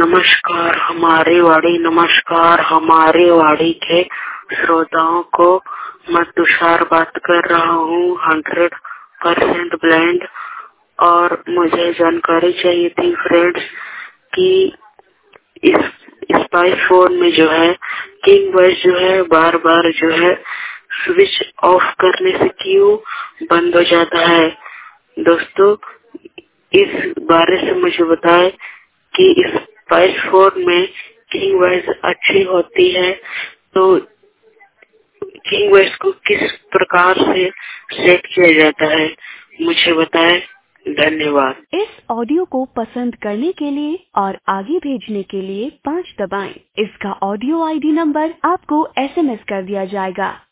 नमस्कार हमारी वाणी के श्रोताओं को मैं तुषार बात कर रहा हूँ 100% ब्लाइंड। और मुझे जानकारी चाहिए थी फ्रेंड्स कि इस स्पाइस फोन में जो है किंग वॉइस जो है बार बार जो है स्विच ऑफ करने से क्यों बंद हो जाता है। दोस्तों, इस बारे से मुझे बताएं कि इस स्पाइस फोन में किंग वॉइस अच्छी होती है तो किंग वॉइस को किस प्रकार से सेट किया जाता है, मुझे बताएं। धन्यवाद। इस ऑडियो को पसंद करने के लिए और आगे भेजने के लिए 5 दबाएं। इसका ऑडियो आईडी नंबर आपको SMS कर दिया जाएगा।